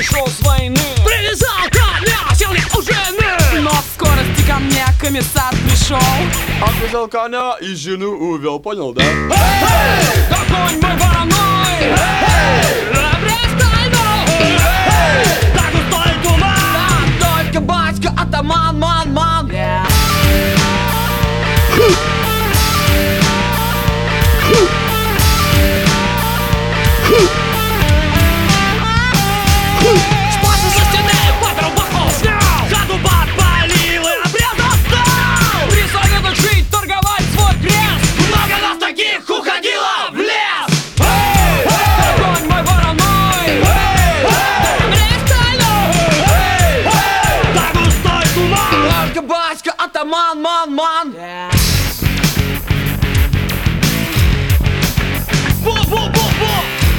пришел с войны. Привязал коня, сел не у жены. Но в скорости ко мне комиссар пришел. Отвязал коня и жену увел, понял, да? Какой мой вороной! Так густой туман. Только батька атаман, ман. Шпацы со стены, под рубаху снял. Хату подпалил и обрез достал. При советах жить, торговать свой крест. Много нас таких уходило в лес. Огонь мой вороной! Так густой туман. Только батька атаман, ман. Бу-бу-бу-бу.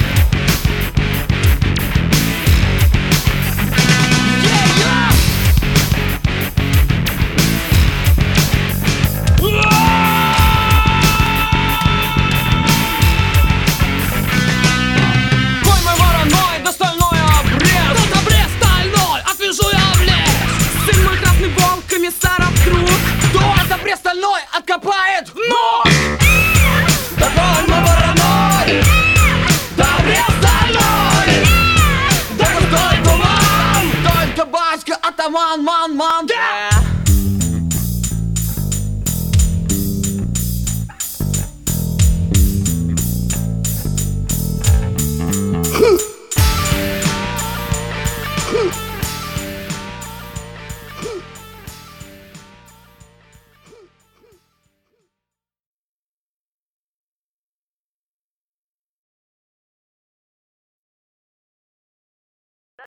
Конь мой вороной, да стальной обрез. Тут обрез стальной, отвяжу я в лес. Сын мой красный волк, комиссара вдруг. Кто обрез стальной откопает нож. Да конь мой вороной! Да обрез стальной. Да густой туман! Только батька атаман, ман. Да!